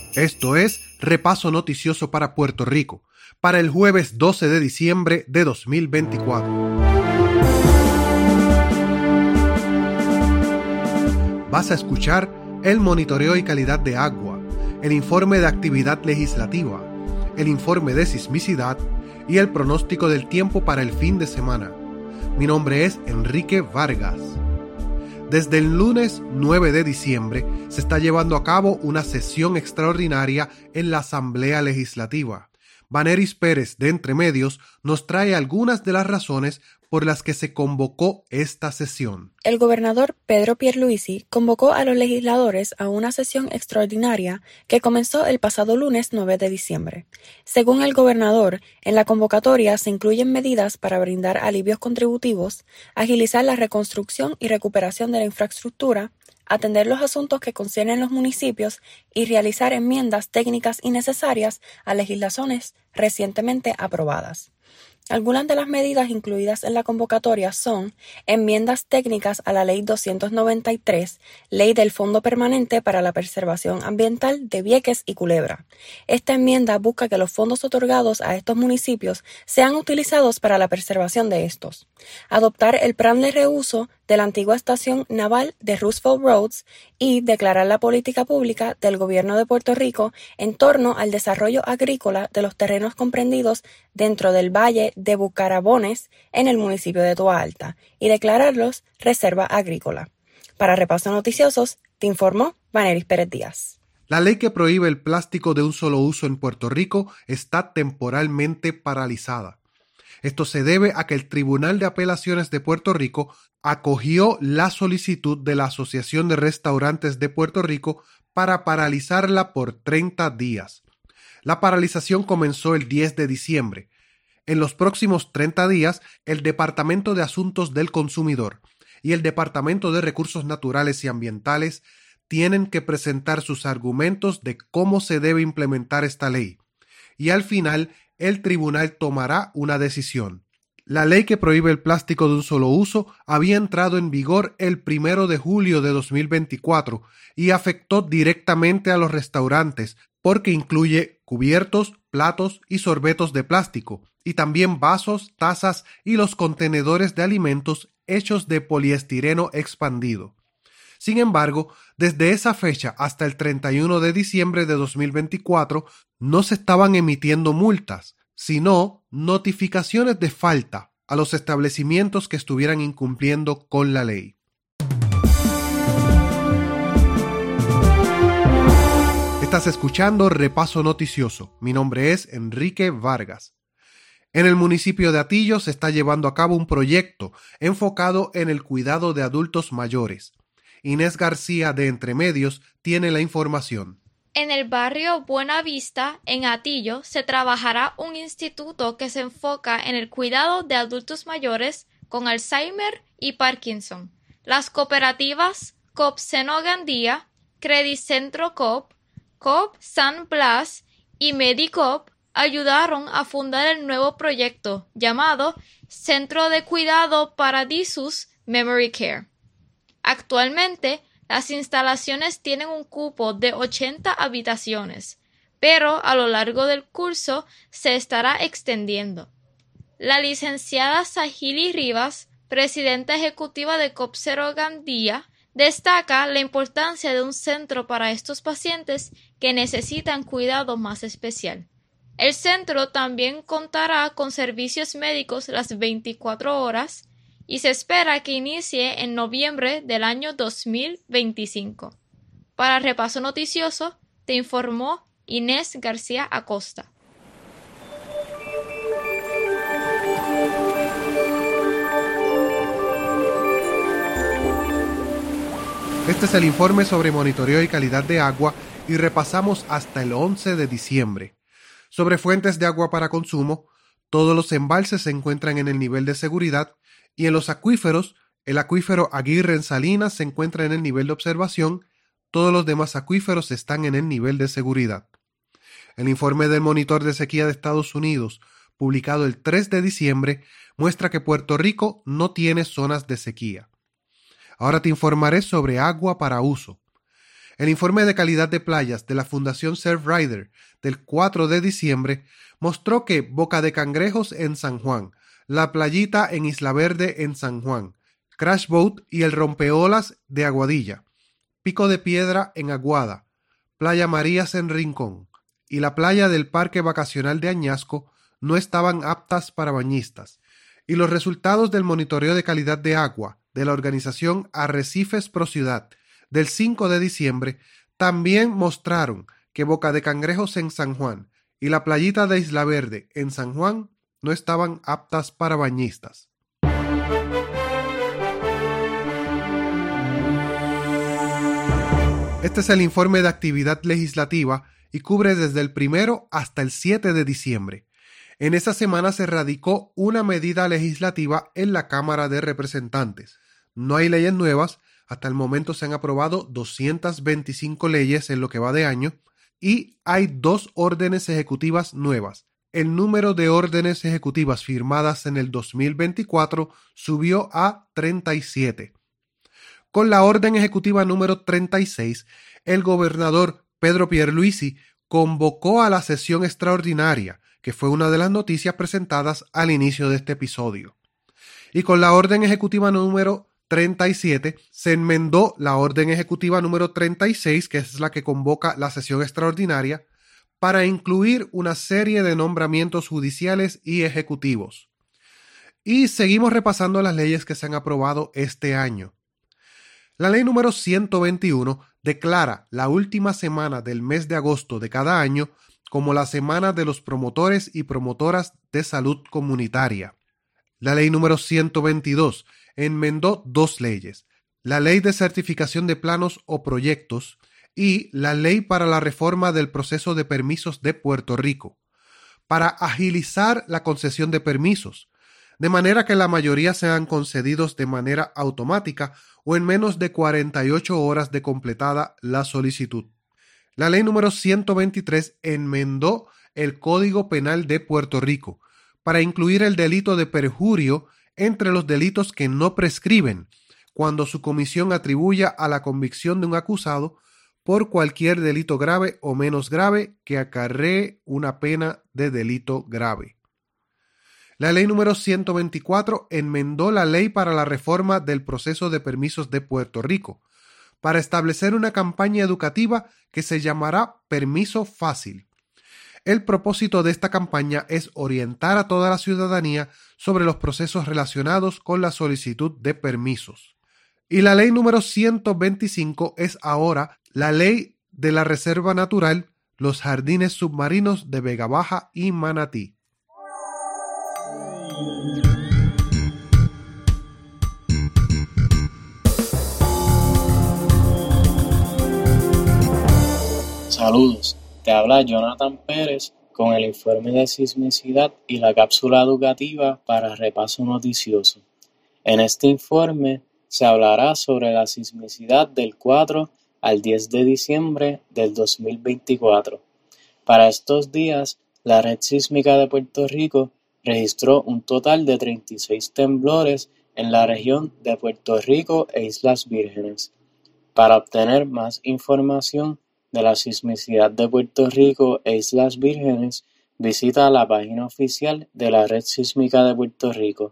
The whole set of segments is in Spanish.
Esto es Repaso Noticioso para Puerto Rico, para el jueves 12 de diciembre de 2024. Vas a escuchar el monitoreo y calidad de agua, el informe de actividad legislativa, el informe de sismicidad y el pronóstico del tiempo para el fin de semana. Mi nombre es Enrique Vargas. Desde el lunes 9 de diciembre se está llevando a cabo una sesión extraordinaria en la Asamblea Legislativa. Vaneris Pérez de Entre Medios nos trae algunas de las razones por las que se convocó esta sesión. El gobernador Pedro Pierluisi convocó a los legisladores a una sesión extraordinaria que comenzó el pasado lunes 9 de diciembre. Según el gobernador, en la convocatoria se incluyen medidas para brindar alivios contributivos, agilizar la reconstrucción y recuperación de la infraestructura, atender los asuntos que conciernen los municipios y realizar enmiendas técnicas y necesarias a legislaciones recientemente aprobadas. Algunas de las medidas incluidas en la convocatoria son enmiendas técnicas a la Ley 293, Ley del Fondo Permanente para la Preservación Ambiental de Vieques y Culebra. Esta enmienda busca que los fondos otorgados a estos municipios sean utilizados para la preservación de estos. Adoptar el plan de reuso de la antigua estación naval de Roosevelt Roads y declarar la política pública del Gobierno de Puerto Rico en torno al desarrollo agrícola de los terrenos comprendidos dentro del Valle de Bucarabones en el municipio de Toa Alta y declararlos reserva agrícola. Para Repaso Noticiosos, te informó Vaneris Pérez Díaz. La ley que prohíbe el plástico de un solo uso en Puerto Rico está temporalmente paralizada. Esto se debe a que el Tribunal de Apelaciones de Puerto Rico acogió la solicitud de la Asociación de Restaurantes de Puerto Rico para paralizarla por 30 días. La paralización comenzó el 10 de diciembre. En los próximos 30 días, el Departamento de Asuntos del Consumidor y el Departamento de Recursos Naturales y Ambientales tienen que presentar sus argumentos de cómo se debe implementar esta ley. Y al final, el tribunal tomará una decisión. La ley que prohíbe el plástico de un solo uso había entrado en vigor el 1 de julio de 2024 y afectó directamente a los restaurantes porque incluye cubiertos, platos y sorbetos de plástico, y también vasos, tazas y los contenedores de alimentos hechos de poliestireno expandido. Sin embargo, desde esa fecha hasta el 31 de diciembre de 2024 no se estaban emitiendo multas, sino notificaciones de falta a los establecimientos que estuvieran incumpliendo con la ley. Estás escuchando Repaso Noticioso. Mi nombre es Enrique Vargas. En el municipio de Atillo se está llevando a cabo un proyecto enfocado en el cuidado de adultos mayores. Inés García de Entre Medios tiene la información. En el barrio Buena Vista, en Atillo, se trabajará un instituto que se enfoca en el cuidado de adultos mayores con Alzheimer y Parkinson. Las cooperativas Coop Seno Gandía, Credicentro Coop, Coop San Blas y Medicoop ayudaron a fundar el nuevo proyecto llamado Centro de Cuidado Paradisus Memory Care. Actualmente, las instalaciones tienen un cupo de 80 habitaciones, pero a lo largo del curso se estará extendiendo. La licenciada Sahili Rivas, presidenta ejecutiva de Coop Seno Gandía, destaca la importancia de un centro para estos pacientes que necesitan cuidado más especial. El centro también contará con servicios médicos las 24 horas y se espera que inicie en noviembre del año 2025. Para Repaso Noticioso, te informó Inés García Acosta. Este es el informe sobre monitoreo y calidad de agua y repasamos hasta el 11 de diciembre. Sobre fuentes de agua para consumo, todos los embalses se encuentran en el nivel de seguridad y en los acuíferos, el acuífero Aguirre en Salinas se encuentra en el nivel de observación, todos los demás acuíferos están en el nivel de seguridad. El informe del Monitor de Sequía de Estados Unidos, publicado el 3 de diciembre, muestra que Puerto Rico no tiene zonas de sequía. Ahora te informaré sobre agua para uso. El informe de calidad de playas de la Fundación Surfrider del 4 de diciembre mostró que Boca de Cangrejos en San Juan, La Playita en Isla Verde en San Juan, Crash Boat y el Rompeolas de Aguadilla, Pico de Piedra en Aguada, Playa Marías en Rincón y la playa del Parque Vacacional de Añasco no estaban aptas para bañistas, y los resultados del monitoreo de calidad de agua de la organización Arrecifes Pro Ciudad del 5 de diciembre también mostraron que Boca de Cangrejos en San Juan y la playita de Isla Verde en San Juan no estaban aptas para bañistas. Este es el informe de actividad legislativa y cubre desde el 1 hasta el 7 de diciembre. En esa semana se radicó una medida legislativa en la Cámara de Representantes. No hay leyes nuevas, hasta el momento se han aprobado 225 leyes en lo que va de año y hay 2 órdenes ejecutivas nuevas. El número de órdenes ejecutivas firmadas en el 2024 subió a 37. Con la orden ejecutiva número 36, el gobernador Pedro Pierluisi convocó a la sesión extraordinaria, que fue una de las noticias presentadas al inicio de este episodio. Y con la orden ejecutiva número 37 se enmendó la orden ejecutiva número 36, que es la que convoca la sesión extraordinaria, para incluir una serie de nombramientos judiciales y ejecutivos. Y seguimos repasando las leyes que se han aprobado este año. La ley número 121 declara la última semana del mes de agosto de cada año como la semana de los promotores y promotoras de salud comunitaria. La ley número 122 enmendó 2 leyes, la ley de certificación de planos o proyectos y la ley para la reforma del proceso de permisos de Puerto Rico, para agilizar la concesión de permisos, de manera que la mayoría sean concedidos de manera automática o en menos de 48 horas de completada la solicitud. La ley número 123 enmendó el Código Penal de Puerto Rico para incluir el delito de perjurio entre los delitos que no prescriben, cuando su comisión atribuya a la convicción de un acusado por cualquier delito grave o menos grave que acarree una pena de delito grave. La ley número 124 enmendó la ley para la reforma del proceso de permisos de Puerto Rico, para establecer una campaña educativa que se llamará Permiso Fácil. El propósito de esta campaña es orientar a toda la ciudadanía sobre los procesos relacionados con la solicitud de permisos. Y la ley número 125 es ahora la ley de la Reserva Natural, los jardines submarinos de Vega Baja y Manatí. Saludos, te habla Jonathan Pérez con el informe de sismicidad y la cápsula educativa para repaso noticioso. En este informe se hablará sobre la sismicidad del 4 al 10 de diciembre del 2024. Para estos días, la Red Sísmica de Puerto Rico registró un total de 36 temblores en la región de Puerto Rico e Islas Vírgenes. Para obtener más información de la sismicidad de Puerto Rico e Islas Vírgenes, visita la página oficial de la Red Sísmica de Puerto Rico,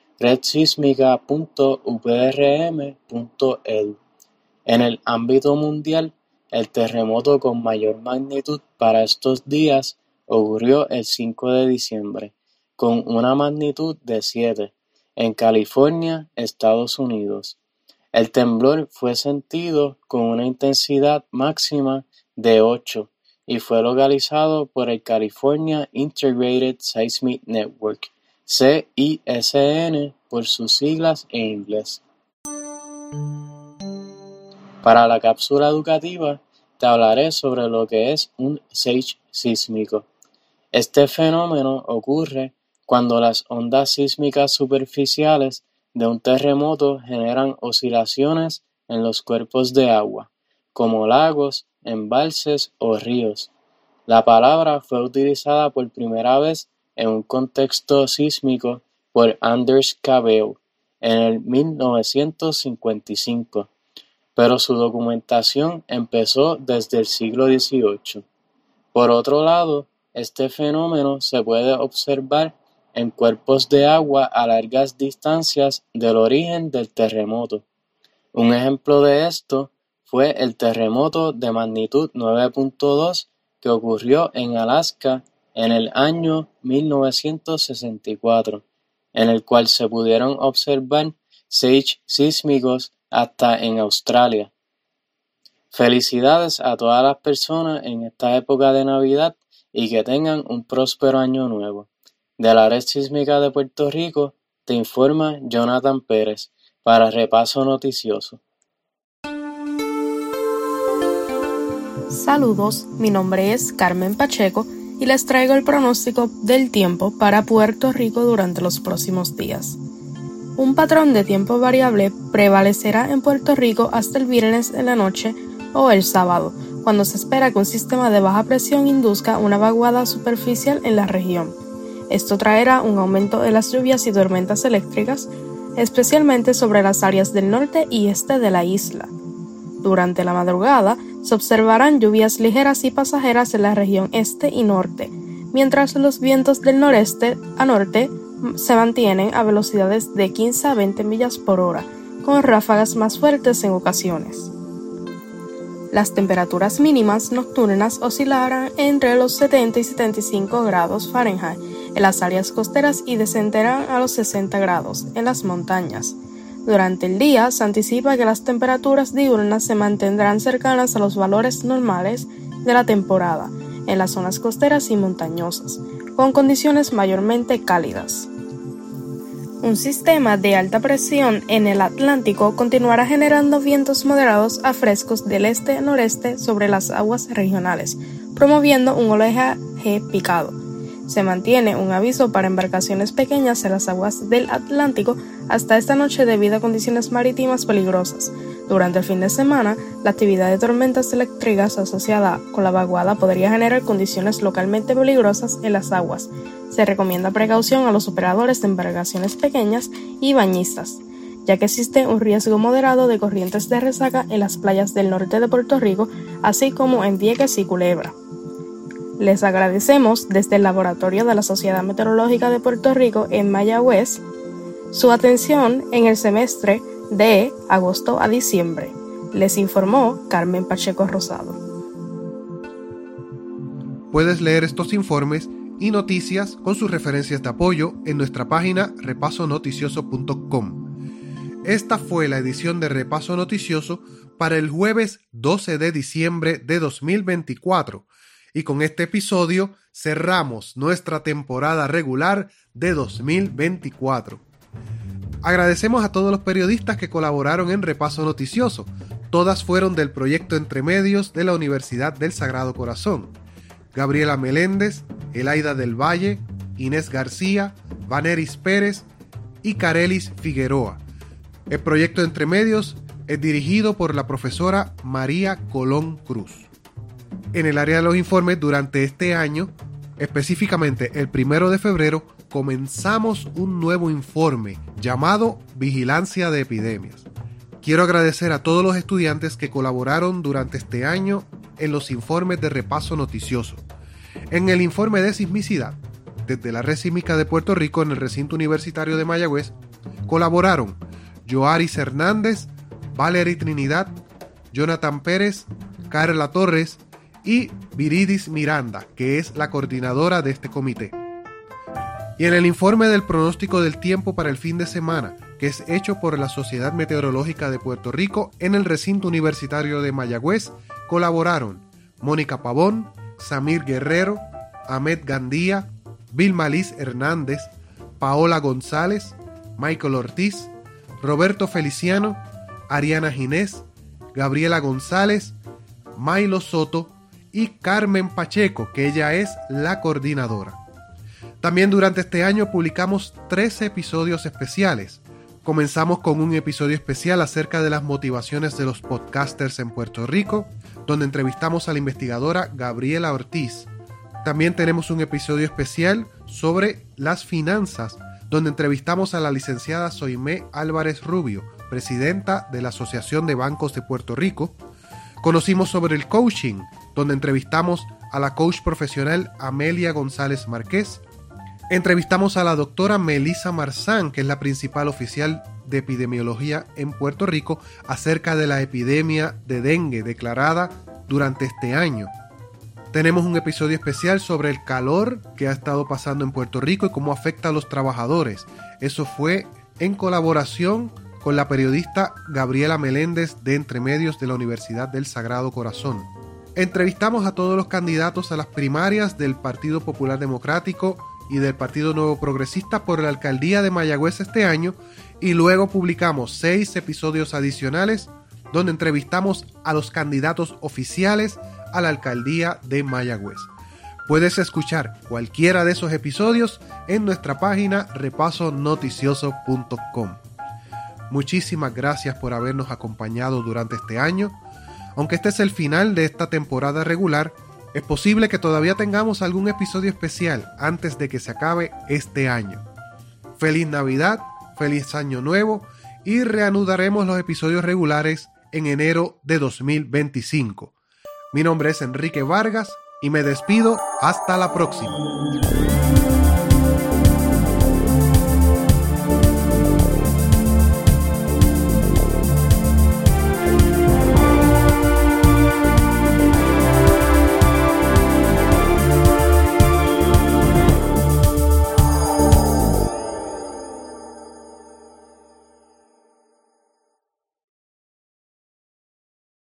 redsísmica.uprm.edu. En el ámbito mundial, el terremoto con mayor magnitud para estos días ocurrió el 5 de diciembre, con una magnitud de 7, en California, Estados Unidos. El temblor fue sentido con una intensidad máxima de 8 y fue localizado por el California Integrated Seismic Network, CISN por sus siglas en inglés. Para la cápsula educativa te hablaré sobre lo que es un sage sísmico. Este fenómeno ocurre cuando las ondas sísmicas superficiales de un terremoto generan oscilaciones en los cuerpos de agua, como lagos, embalses o ríos. La palabra fue utilizada por primera vez en un contexto sísmico por Anders Cabell en el 1955, pero su documentación empezó desde el siglo XVIII. Por otro lado, este fenómeno se puede observar en cuerpos de agua a largas distancias del origen del terremoto. Un ejemplo de esto fue el terremoto de magnitud 9.2 que ocurrió en Alaska en el año 1964, en el cual se pudieron observar seiches sísmicos hasta en Australia. Felicidades a todas las personas en esta época de Navidad y que tengan un próspero año nuevo. De la Red Sísmica de Puerto Rico te informa Jonathan Pérez para Repaso Noticioso. Saludos, mi nombre es Carmen Pacheco y les traigo el pronóstico del tiempo para Puerto Rico durante los próximos días. Un patrón de tiempo variable prevalecerá en Puerto Rico hasta el viernes en la noche o el sábado, cuando se espera que un sistema de baja presión induzca una vaguada superficial en la región. Esto traerá un aumento de las lluvias y tormentas eléctricas, especialmente sobre las áreas del norte y este de la isla. Durante la madrugada, se observarán lluvias ligeras y pasajeras en la región este y norte, mientras los vientos del noreste a norte se mantienen a velocidades de 15 a 20 millas por hora, con ráfagas más fuertes en ocasiones. Las temperaturas mínimas nocturnas oscilarán entre los 70 y 75 grados Fahrenheit en las áreas costeras y descenderán a los 60 grados en las montañas. Durante el día se anticipa que las temperaturas diurnas se mantendrán cercanas a los valores normales de la temporada en las zonas costeras y montañosas, con condiciones mayormente cálidas. Un sistema de alta presión en el Atlántico continuará generando vientos moderados a frescos del este-noreste sobre las aguas regionales, promoviendo un oleaje picado. Se mantiene un aviso para embarcaciones pequeñas en las aguas del Atlántico hasta esta noche debido a condiciones marítimas peligrosas. Durante el fin de semana, la actividad de tormentas eléctricas asociada con la vaguada podría generar condiciones localmente peligrosas en las aguas. Se recomienda precaución a los operadores de embarcaciones pequeñas y bañistas, ya que existe un riesgo moderado de corrientes de resaca en las playas del norte de Puerto Rico, así como en Vieques y Culebra. Les agradecemos desde el Laboratorio de la Sociedad Meteorológica de Puerto Rico en Mayagüez su atención en el semestre de agosto a diciembre. Les informó Carmen Pacheco Rosado. Puedes leer estos informes y noticias con sus referencias de apoyo en nuestra página repasonoticioso.com. Esta fue la edición de Repaso Noticioso para el jueves 12 de diciembre de 2024. Y con este episodio cerramos nuestra temporada regular de 2024. Agradecemos a todos los periodistas que colaboraron en Repaso Noticioso. Todas fueron del proyecto Entre Medios de la Universidad del Sagrado Corazón. Gabriela Meléndez, Elaida del Valle, Inés García, Vaneris Pérez y Carelis Figueroa. El proyecto Entre Medios es dirigido por la profesora María Colón Cruz. En el área de los informes, durante este año, específicamente el 1 de febrero, comenzamos un nuevo informe llamado Vigilancia de Epidemias. Quiero agradecer a todos los estudiantes que colaboraron durante este año en los informes de Repaso Noticioso. En el informe de sismicidad, desde la Red Sísmica de Puerto Rico en el recinto universitario de Mayagüez, colaboraron Joaris Hernández, Valery Trinidad, Jonathan Pérez, Carla Torres y Viridis Miranda, que es la coordinadora de este comité. Y en el informe del pronóstico del tiempo para el fin de semana, que es hecho por la Sociedad Meteorológica de Puerto Rico en el recinto universitario de Mayagüez, colaboraron Mónica Pavón, Samir Guerrero, Ahmed Gandía, Vilma Liz Hernández, Paola González, Michael Ortiz, Roberto Feliciano, Ariana Ginés, Gabriela González, Mailo Soto y Carmen Pacheco, que ella es la coordinadora. También durante este año publicamos 13 episodios especiales. Comenzamos con un episodio especial acerca de las motivaciones de los podcasters en Puerto Rico, donde entrevistamos a la investigadora Gabriela Ortiz. También tenemos un episodio especial sobre las finanzas, donde entrevistamos a la licenciada Soimé Álvarez Rubio, presidenta de la Asociación de Bancos de Puerto Rico. Conocimos sobre el coaching, donde entrevistamos a la coach profesional Amelia González Márquez. Entrevistamos a la doctora Melissa Marzán, que es la principal oficial de epidemiología en Puerto Rico, acerca de la epidemia de dengue declarada durante este año. Tenemos un episodio especial sobre el calor que ha estado pasando en Puerto Rico y cómo afecta a los trabajadores. Eso fue en colaboración con la periodista Gabriela Meléndez de Entre Medios de la Universidad del Sagrado Corazón. Entrevistamos a todos los candidatos a las primarias del Partido Popular Democrático y del Partido Nuevo Progresista por la alcaldía de Mayagüez este año, y luego publicamos 6 episodios adicionales donde entrevistamos a los candidatos oficiales a la alcaldía de Mayagüez. Puedes escuchar cualquiera de esos episodios en nuestra página repasonoticioso.com. Muchísimas gracias por habernos acompañado durante este año. Aunque este es el final de esta temporada regular, es posible que todavía tengamos algún episodio especial antes de que se acabe este año. Feliz Navidad, feliz Año Nuevo, y reanudaremos los episodios regulares en enero de 2025. Mi nombre es Enrique Vargas y me despido hasta la próxima.